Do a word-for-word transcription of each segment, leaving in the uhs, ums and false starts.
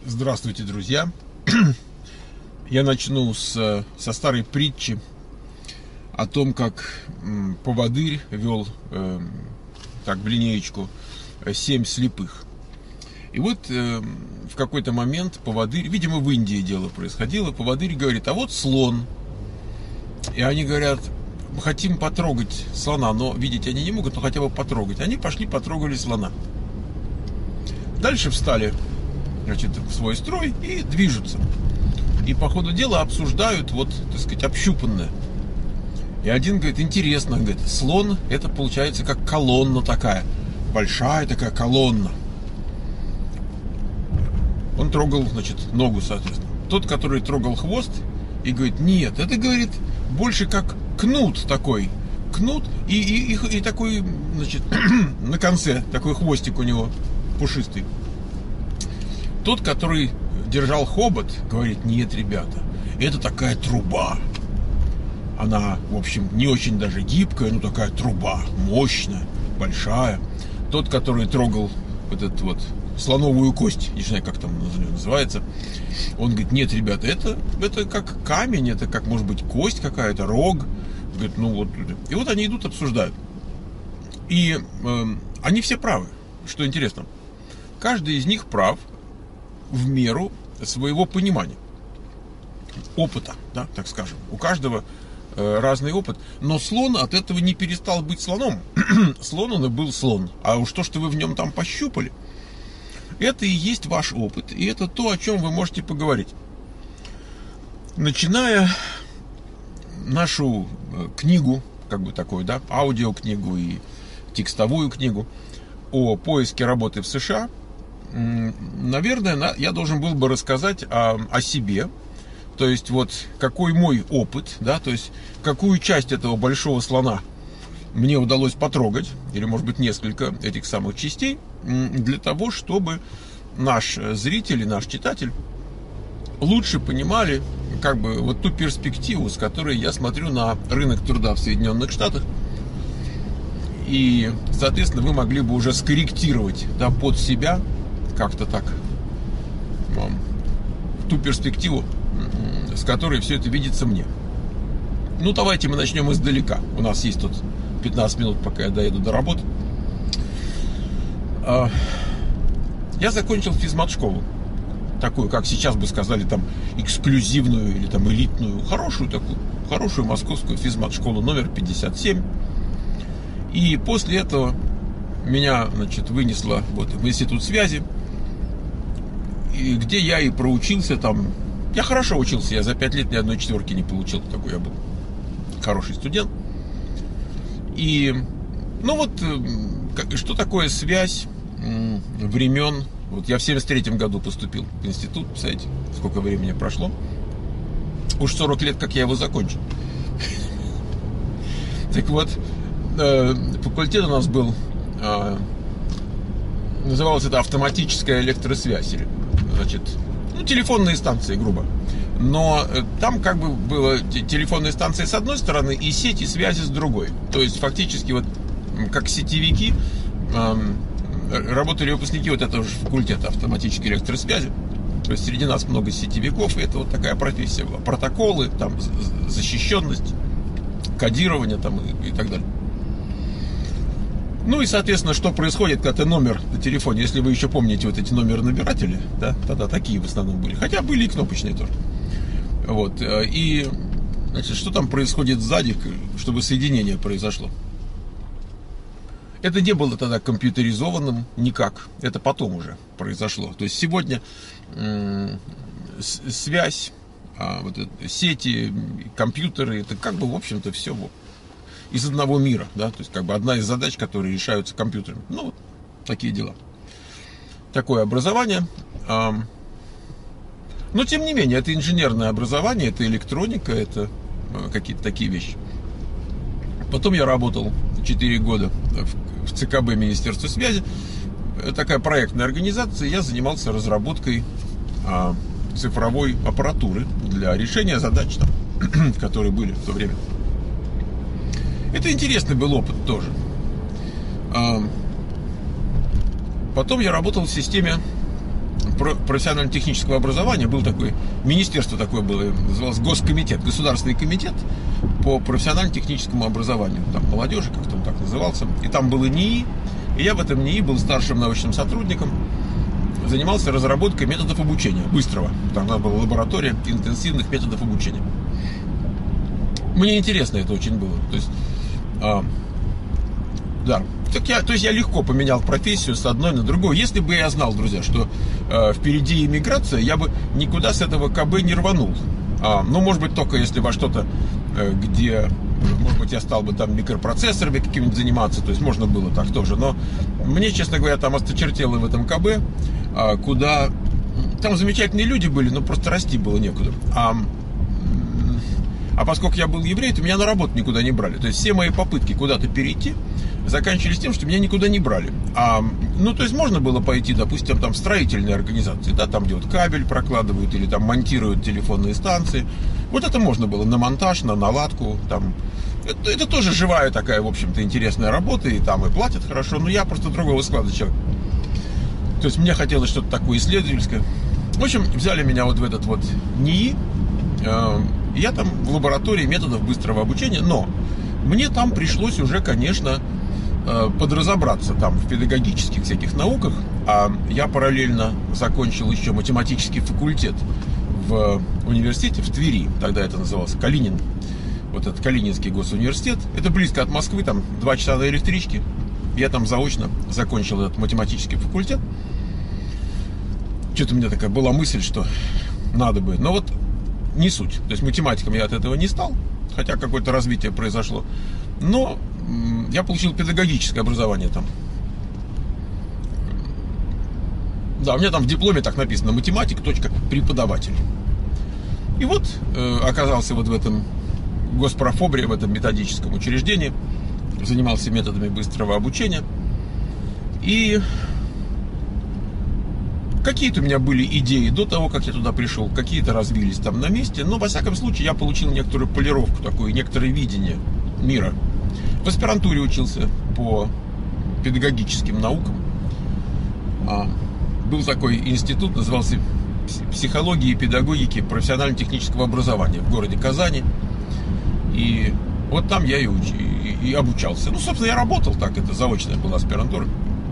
Здравствуйте, друзья! Я начну с, со старой притчи о том, как м, поводырь вел э, так в линеечку семь слепых. И вот э, в какой-то момент поводырь, видимо, в Индии дело происходило, поводырь говорит: а вот слон. И они говорят: мы хотим потрогать слона, но видеть они не могут, но хотя бы потрогать. Они пошли, потрогали слона. Дальше встали, значит, в свой строй и движутся. И по ходу дела обсуждают, вот, так сказать, общупанное. И один говорит: интересно, говорит, слон — это получается как колонна такая, большая такая колонна. Он трогал, значит, ногу, соответственно. Тот, который трогал хвост, и говорит: нет, это, говорит, больше как кнут такой. Кнут и, и, и, и такой, значит, на конце такой хвостик у него пушистый. Тот, который держал хобот, говорит: нет, ребята, это такая труба. Она, в общем, не очень даже гибкая, но такая труба, мощная, большая. Тот, который трогал вот эту вот слоновую кость, не знаю, как там называется, он говорит: нет, ребята, это, это как камень, это как, может быть, кость какая-то, рог. Говорит: ну вот. И вот они идут, обсуждают. И э, они все правы, что интересно. Каждый из них прав в меру своего понимания, опыта, да, так скажем. У каждого э, разный опыт. Но слон от этого не перестал быть слоном. Слон он и был слон. А уж то, что вы в нем там пощупали, это и есть ваш опыт. И это то, о чем вы можете поговорить. Начиная нашу э, книгу, как бы такую, да, аудиокнигу и текстовую книгу о поиске работы в США, наверное, я должен был бы рассказать о, о себе. То есть, вот, какой мой опыт, да, то есть, какую часть этого большого слона мне удалось потрогать, или, может быть, несколько этих самых частей, для того, чтобы наш зритель и наш читатель лучше понимали, как бы, вот ту перспективу, с которой я смотрю на рынок труда в Соединенных Штатах. И, соответственно, вы могли бы уже скорректировать, да, под себя как-то так ту перспективу, с которой все это видится мне. Ну, давайте мы начнем издалека. У нас есть тут пятнадцать минут, пока я доеду до работы. Я закончил физмат-школу. Такую, как сейчас бы сказали, там, эксклюзивную или там элитную, хорошую такую, хорошую московскую физмат-школу номер пятьдесят семь. И после этого меня, значит, вынесло вот в институт связи, и где я и проучился там. Я хорошо учился, я за пять лет ни одной четверки не получил, такой я был хороший студент. И, ну вот, что такое связь времен? Вот я в семьдесят третьем году поступил в институт, представляете, сколько времени прошло. Уж сорок лет, как я его закончил. Так вот, факультет у нас был, называлось это автоматическая электросвязь, или, значит, ну, телефонные станции, грубо. Но там как бы было телефонные станции с одной стороны и сети связи с другой. То есть фактически вот как сетевики работали выпускники вот этого же факультета автоматической электросвязи. То есть среди нас много сетевиков, и это вот такая профессия была. Протоколы, там, защищенность, кодирование там и, и так далее. Ну и, соответственно, что происходит, когда ты номер на телефоне, если вы еще помните вот эти номер-набиратели, да, тогда такие в основном были, хотя были и кнопочные тоже. Вот, и, значит, что там происходит сзади, чтобы соединение произошло? Это не было тогда компьютеризованным никак, это потом уже произошло. То есть сегодня м- связь, а, вот это, сети, компьютеры, это как бы, в общем-то, все из одного мира, да, то есть как бы одна из задач, которые решаются компьютерами. Ну, вот такие дела. Такое образование. Но, тем не менее, это инженерное образование, это электроника, это какие-то такие вещи. Потом я работал четыре года в ЦКБ Министерства связи. Такая проектная организация. Я занимался разработкой цифровой аппаратуры для решения задач, там, которые были в то время. Это интересный был опыт тоже. Потом я работал в системе профессионально-технического образования, был такой, министерство такое было, называлось Госкомитет, Государственный комитет по профессионально-техническому образованию, там молодежи, как-то он так назывался, и там был и НИИ, и я в этом НИИ был старшим научным сотрудником, занимался разработкой методов обучения, быстрого, там была лаборатория интенсивных методов обучения. Мне интересно это очень было, то есть, а, да, так я, то есть я легко поменял профессию с одной на другую. Если бы я знал, друзья, что э, впереди иммиграция, я бы никуда с этого КБ не рванул. А, ну, может быть, только если во что-то, э, где, может быть, я стал бы там микропроцессорами какими-нибудь заниматься, то есть можно было так тоже. Но мне, честно говоря, там осточертело в этом КБ, а, куда... Там замечательные люди были, но просто расти было некуда. А, а поскольку я был еврей, то меня на работу никуда не брали. То есть все мои попытки куда-то перейти заканчивались тем, что меня никуда не брали. А, ну, то есть можно было пойти, допустим, там в строительные организации, да, там где вот кабель прокладывают или там монтируют телефонные станции. Вот это можно было на монтаж, на наладку, там. Это, это тоже живая такая, в общем-то, интересная работа, и там и платят хорошо, но я просто другого склада человек. То есть мне хотелось что-то такое исследовательское. В общем, взяли меня вот в этот вот НИИ, э, я там в лаборатории методов быстрого обучения, но мне там пришлось уже, конечно, подразобраться там в педагогических всяких науках, а я параллельно закончил еще математический факультет в университете в Твери, тогда это назывался Калинин, вот этот Калининский госуниверситет, это близко от Москвы, там два часа на электричке, я там заочно закончил этот математический факультет. Что-то у меня такая была мысль, что надо бы, но вот не суть, то есть математиком я от этого не стал, хотя какое-то развитие произошло, но я получил педагогическое образование там. Да, у меня там в дипломе так написано: математик, точка, преподаватель. И вот э, оказался вот в этом госпрофобре, в этом методическом учреждении, занимался методами быстрого обучения. И какие-то у меня были идеи до того, как я туда пришел, какие-то развились там на месте, но во всяком случае я получил некоторую полировку такую, некоторое видение мира. В аспирантуре учился по педагогическим наукам. А, был такой институт, назывался «Психология и педагогики профессионально-технического образования» в городе Казани. И вот там я и, уч... и, и обучался. Ну, собственно, я работал так, это заочная была аспирантура.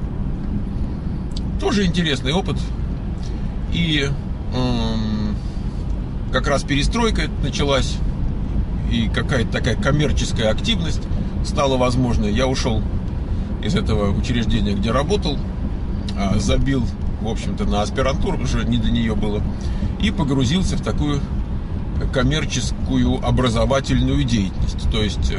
Тоже интересный опыт. И эм, как раз перестройка началась, и какая-то такая коммерческая активность стала возможной. Я ушел из этого учреждения, где работал, забил, в общем-то, на аспирантуру, уже не до нее было, и погрузился в такую коммерческую образовательную деятельность. То есть,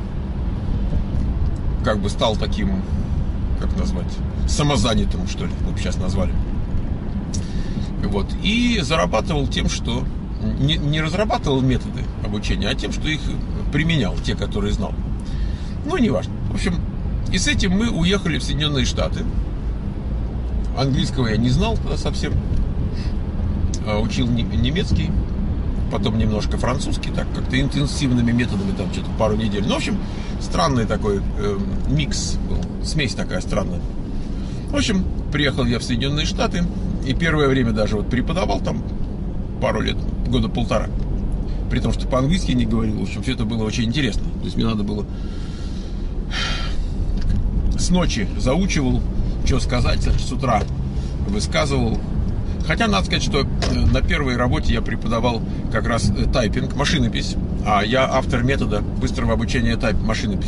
как бы стал таким, как назвать, самозанятым, что ли, мы бы сейчас назвали. Вот. И зарабатывал тем, что не, не разрабатывал методы обучения, а тем, что их применял, те, которые знал. Ну, неважно. В общем, и с этим мы уехали в Соединенные Штаты. Английского я не знал тогда совсем. Учил немецкий, потом немножко французский, так как-то интенсивными методами, там что-то пару недель. Ну, в общем, странный такой э, микс был, смесь такая странная. В общем, приехал я в Соединенные Штаты, и первое время даже вот преподавал там пару лет, года полтора. При том, что по-английски не говорил. В общем, все это было очень интересно. То есть мне надо было... С ночи заучивал, что сказать, с утра высказывал. Хотя, надо сказать, что на первой работе я преподавал как раз тайпинг, машинопись. А я автор метода быстрого обучения тайп, машинопись.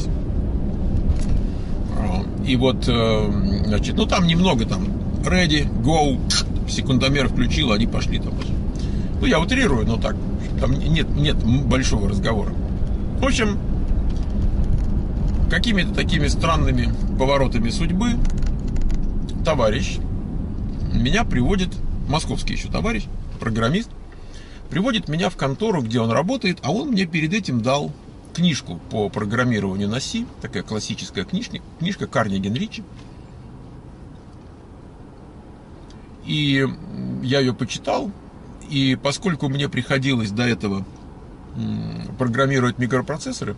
И вот, значит, ну там немного там ready, go, секундомер включил, они пошли там. Ну, я утрирую, но так, там нет, нет большого разговора. В общем, какими-то такими странными поворотами судьбы товарищ меня приводит, московский еще товарищ, программист, приводит меня в контору, где он работает, а он мне перед этим дал книжку по программированию на C, такая классическая книжка, книжка Карнеги Ричи. И я ее почитал, и поскольку мне приходилось до этого программировать микропроцессоры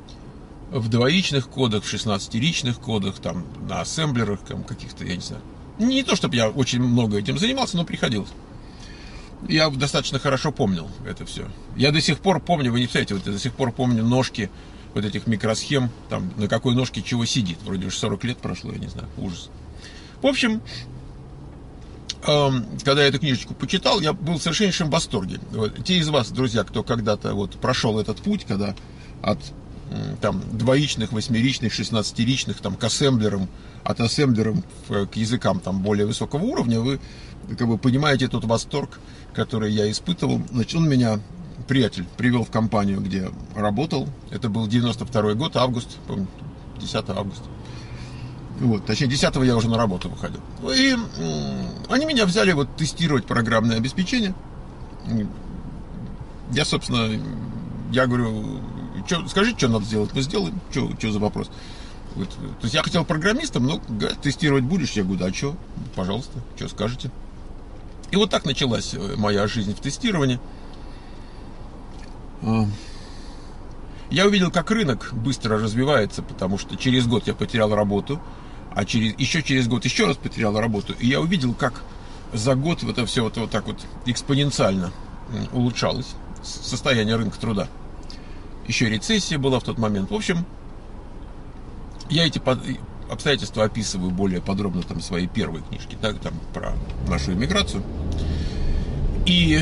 в двоичных кодах, в шестнадцатиричных кодах, там, на ассемблерах там, каких-то, я не знаю, Не то, чтобы я очень много этим занимался, но приходилось. Я достаточно хорошо помнил это все. Я до сих пор помню, вы не представляете, вот я до сих пор помню ножки вот этих микросхем, там, на какой ножке чего сидит. Вроде уже сорок лет прошло, я не знаю, ужас. В общем, эм, когда я эту книжечку почитал, я был в совершеннейшем восторге. Вот, те из вас, друзья, кто когда-то вот прошел этот путь, когда от там двоичных, восьмеричных, шестнадцатиричных, там, к ассемблерам, от ассемблеров к языкам там более высокого уровня, вы как бы понимаете тот восторг, который я испытывал. Значит, он меня, приятель, привел в компанию, где работал. Это был девяносто второй год, август, помню, десятого августа. Вот, точнее, десятого я уже на работу выходил. И м- они меня взяли вот тестировать программное обеспечение. Я, собственно, я говорю, Чё, скажите, что надо сделать, мы сделаем. Что за вопрос? Вот, то есть я хотел программистом, но говорят, тестировать будешь? Я говорю, да, что? Пожалуйста, что скажете? И вот так началась моя жизнь в тестировании. Я увидел, как рынок быстро развивается, потому что через год я потерял работу, а через, еще через год еще раз потерял работу. И я увидел, как за год это все вот, вот так вот экспоненциально улучшалось, состояние рынка труда. Еще рецессия была в тот момент. В общем, я эти обстоятельства описываю более подробно там, в своей первой книжке, так, там, про нашу иммиграцию. И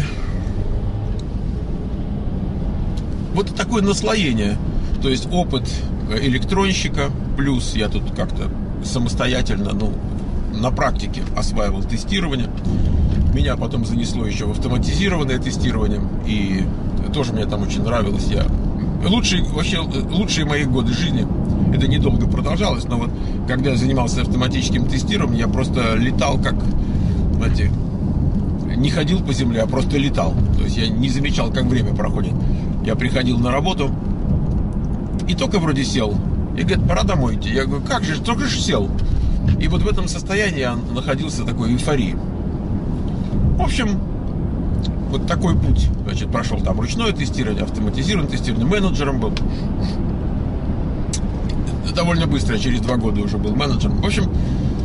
вот такое наслоение, то есть опыт электронщика, плюс я тут как-то самостоятельно, ну, на практике осваивал тестирование. Меня потом занесло еще в автоматизированное тестирование, и тоже мне там очень нравилось. Я Лучшие, вообще, лучшие мои годы жизни, это недолго продолжалось, но вот когда я занимался автоматическим тестированием, я просто летал как, знаете, не ходил по земле, а просто летал. То есть я не замечал, как время проходит. Я приходил на работу и только вроде сел. И говорит, пора домой идти. Я говорю, как же, только же сел. И вот в этом состоянии я находился в такой эйфории. В общем, вот такой путь, значит, прошел там ручное тестирование, автоматизированное тестирование, менеджером был. Довольно быстро, через два года уже был менеджером. В общем,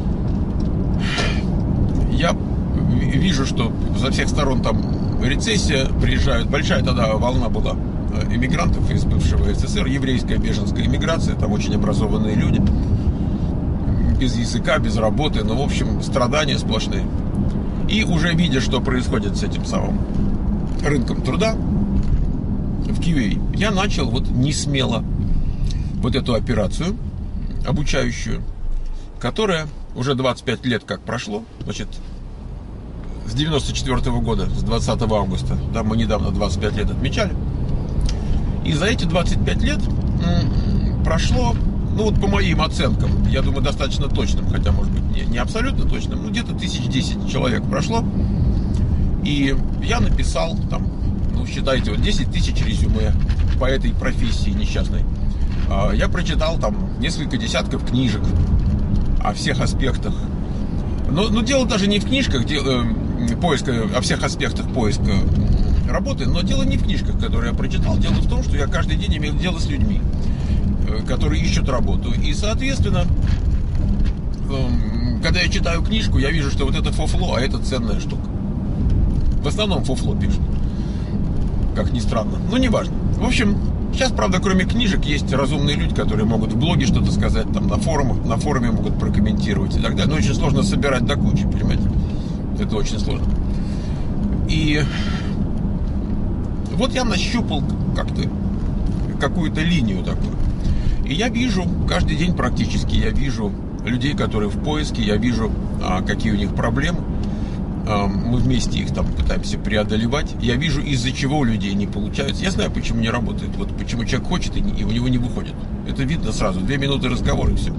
я вижу, что со всех сторон там рецессия, приезжают, большая тогда волна была иммигрантов из бывшего СССР, еврейская беженская иммиграция, там очень образованные люди, без языка, без работы, но, в общем, страдания сплошные. И уже видя, что происходит с этим самым рынком труда в кью эй, я начал вот не смело вот эту операцию обучающую, которая уже двадцать пять лет как прошло, значит, с девяносто четвёртого года, с двадцатого августа, да, мы недавно двадцать пять лет отмечали, и за эти двадцать пять лет м- прошло, ну вот по моим оценкам, я думаю, достаточно точным, хотя, может быть, не, не абсолютно точным, ну где-то тысяч десять человек прошло, и я написал там, ну считайте, вот десять тысяч резюме по этой профессии несчастной. Я прочитал там несколько десятков книжек о всех аспектах. Но, но дело даже не в книжках, дело, э, поиска, о всех аспектах поиска работы, но дело не в книжках, которые я прочитал. Дело в том, что я каждый день имел дело с людьми, э, которые ищут работу. И, соответственно, э, когда я читаю книжку, я вижу, что вот это фуфло, а это ценная штука. В основном фуфло пишут, как ни странно. Но неважно. В общем, сейчас, правда, кроме книжек, есть разумные люди, которые могут в блоге что-то сказать, там на форумах, на форуме могут прокомментировать и так далее. Но очень сложно собирать до кучи, понимаете? Это очень сложно. И вот я нащупал как-то какую-то линию такую. И я вижу, каждый день практически я вижу людей, которые в поиске, я вижу, а, какие у них проблемы. Мы вместе их там пытаемся преодолевать. Я вижу, из-за чего у людей не получается. Я знаю, почему не работает. Вот почему человек хочет, и у него не выходит. Это видно сразу. Две минуты разговора, и все.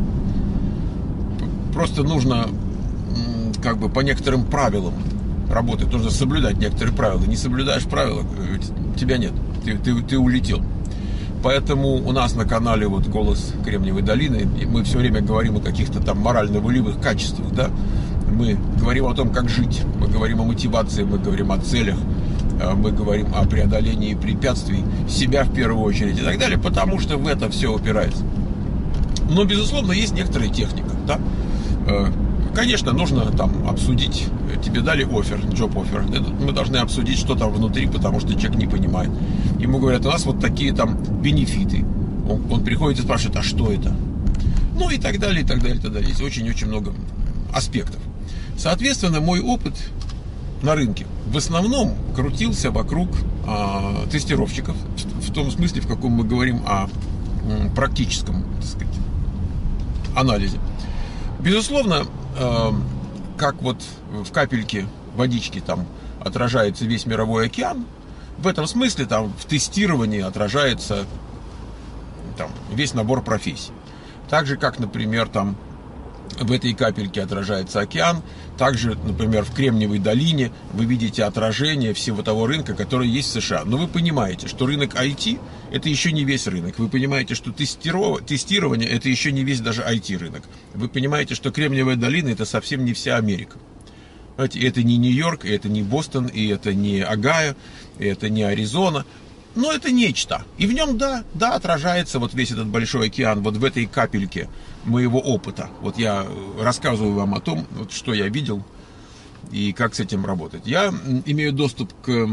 Просто нужно как бы по некоторым правилам работать. Нужно соблюдать некоторые правила. Не соблюдаешь правила, тебя нет. Ты, ты, ты улетел. Поэтому у нас на канале вот «Голос Кремниевой долины» мы все время говорим о каких-то там морально-волевых качествах, да. Мы говорим о том, как жить, мы говорим о мотивации, мы говорим о целях, мы говорим о преодолении препятствий, себя в первую очередь и так далее, потому что в это все упирается. Но, безусловно, есть некоторая техника, да, конечно, нужно там обсудить, тебе дали оффер, job offer, мы должны обсудить, что там внутри, потому что человек не понимает. Ему говорят, у нас вот такие там бенефиты. Он, он приходит и спрашивает, а что это? Ну и так далее, и так далее, и так далее. Есть очень-очень много аспектов. Соответственно, мой опыт на рынке в основном крутился вокруг а, тестировщиков, в том смысле, в каком мы говорим о м, практическом, так сказать, анализе. Безусловно, э, как вот в капельке водички там отражается весь мировой океан, в этом смысле там в тестировании отражается там весь набор профессий. Так же, как, например, там в этой капельке отражается океан, также, например, в Кремниевой долине вы видите отражение всего того рынка, который есть в США. Но вы понимаете, что рынок ай ти – это еще не весь рынок. Вы понимаете, что тестирование – это еще не весь даже ай ти-рынок. Вы понимаете, что Кремниевая долина – это совсем не вся Америка. Знаете, это не Нью-Йорк, и это не Бостон, и это не Огайо, и это не Аризона. Но это нечто. И в нем, да, да, отражается вот весь этот большой океан, вот в этой капельке моего опыта. Вот я рассказываю вам о том, вот, что я видел и как с этим работать. Я имею доступ к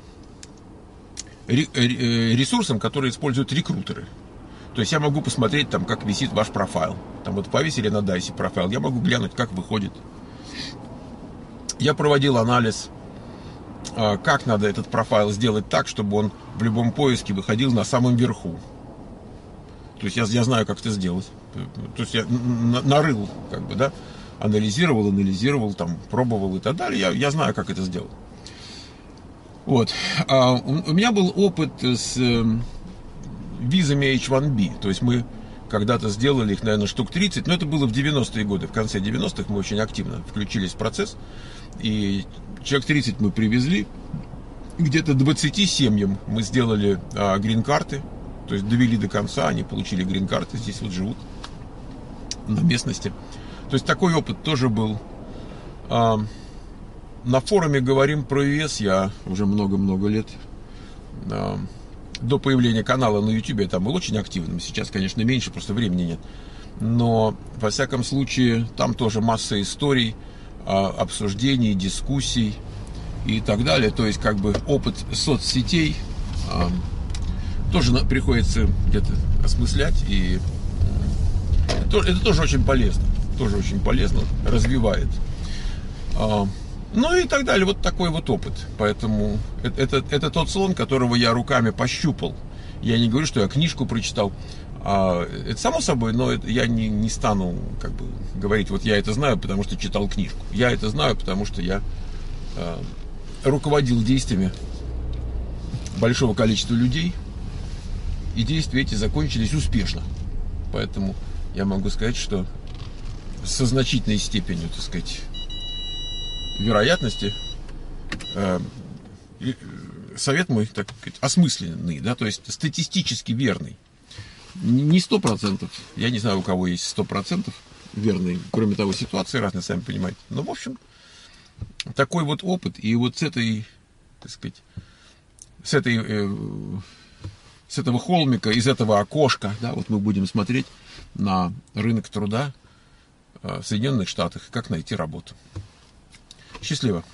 ресурсам, которые используют рекрутеры. То есть я могу посмотреть, там, как висит ваш профайл. Там вот повесили на Дайсе профайл. Я могу глянуть, как выходит. Я проводил анализ, как надо этот профайл сделать так, чтобы он в любом поиске выходил на самом верху. То есть я, я знаю, как это сделать. То есть я нарыл, как бы, да, анализировал, анализировал, там, пробовал и так далее. Я, я знаю, как это сделать. Вот. А у, у меня был опыт с э, визами эйч один би. То есть мы когда-то сделали их, наверное, штук тридцать, но это было в девяностые годы. В конце девяностых мы очень активно включились в процесс. И человек тридцать мы привезли. Где-то двадцати семьям мы сделали а, грин-карты. То есть довели до конца, они получили грин-карты, здесь вот живут на местности. То есть такой опыт тоже был. А, на форуме говорим про ю эс я уже много-много лет. А, до появления канала на YouTube я там был очень активным. Сейчас, конечно, меньше, просто времени нет. Но, во всяком случае, там тоже масса историй, а, обсуждений, дискуссий и так далее. То есть, как бы, опыт соцсетей а, тоже приходится где-то осмыслять. И это, это тоже очень полезно. Тоже очень полезно, развивает. А, ну и так далее. Вот такой вот опыт. Поэтому это, это, это тот слон, которого я руками пощупал. Я не говорю, что я книжку прочитал. А, это само собой, но это, я не, не стану как бы говорить, вот я это знаю, потому что читал книжку. Я это знаю, потому что я а, руководил действиями большого количества людей. И действия эти закончились успешно. Поэтому я могу сказать, что со значительной степенью, так сказать, вероятности э, совет мой, так сказать, осмысленный, да, то есть статистически верный. Не сто процентов. Я не знаю, у кого есть сто процентов верный. Кроме того, ситуации разные, сами понимаете. Но, в общем, такой вот опыт. И вот с этой, так сказать, с этой... Э, с этого холмика, из этого окошка, да, вот мы будем смотреть на рынок труда в Соединенных Штатах, как найти работу. Счастливо!